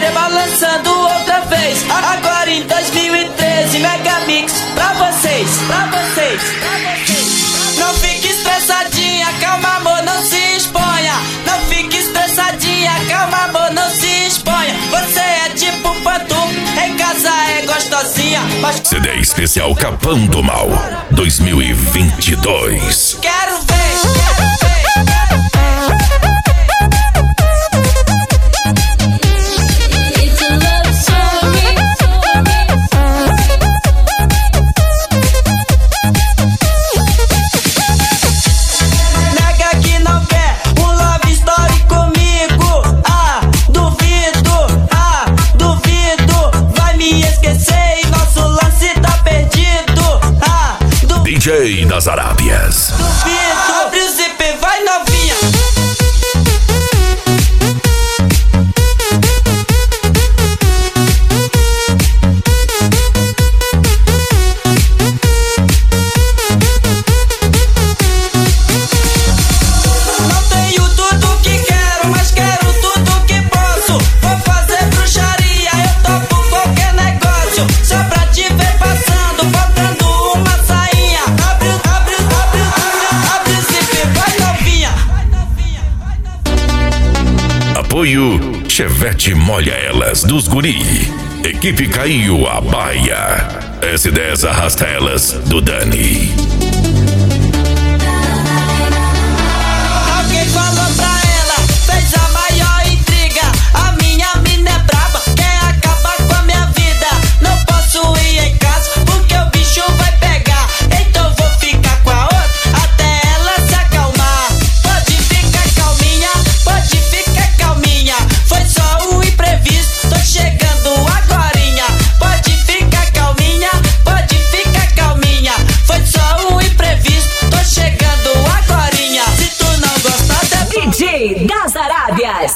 Glória balançando outra vez. Agora em 2013, Megamix pra vocês, pra vocês, pra vocês. Não fique estressadinha, calma amor, não se exponha. Não fique estressadinha, calma amor, não se exponha. Você é tipo pantufa, em casa é gostosinha, mas... CD especial Capão do Mal 2022. Quero ver, quero ver, quero ver. DJ das Arábias. Duvido, abre o zip, vai novinha. Não tenho tudo que quero, mas quero tudo que posso. Vou fazer bruxaria, eu topo qualquer negócio. Só pra te ver passando, botando uma sainha. Abre o zip, vai novinha. Apoio Chevette Molha Elas dos Guri. Equipe Caiu a Baia. S10 Arrasta Elas do Dani. Alguém falou pra ela, fez a maior intriga. A minha mina é braba, quer acabar com a minha vida. Não posso ir em casa, porque o bicho vai pegar. Então vou ficar com a outra, até ela se acalmar. Pode ficar calminha, pode ficar calminha. Foi só um imprevisto, tô chegando agorinha. Pode ficar calminha, pode ficar calminha. Foi só um imprevisto, tô chegando agorinha. Se tu não gostar da DJ das Arábias.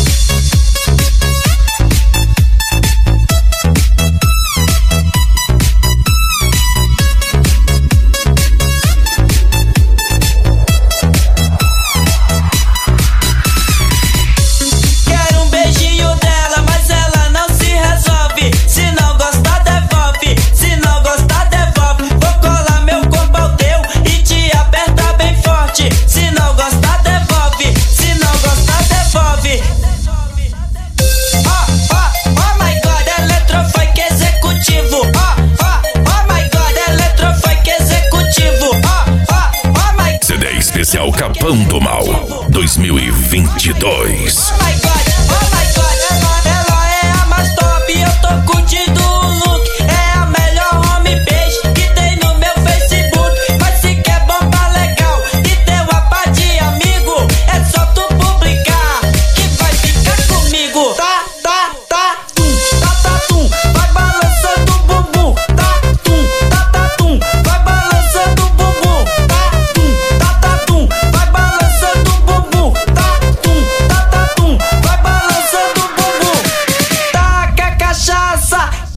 quero um beijinho dela, mas ela não se resolve. Se não gostar, devolve. Se não gostar, devolve. Vou colar meu corpo ao teu e te apertar bem forte. Se não gostar, devolve. Se não gostar, devolve. Oh my God, eletrofunk executivo. Oh my God, eletrofunk executivo. Oh my CD especial Capão do Mal 2022. my God.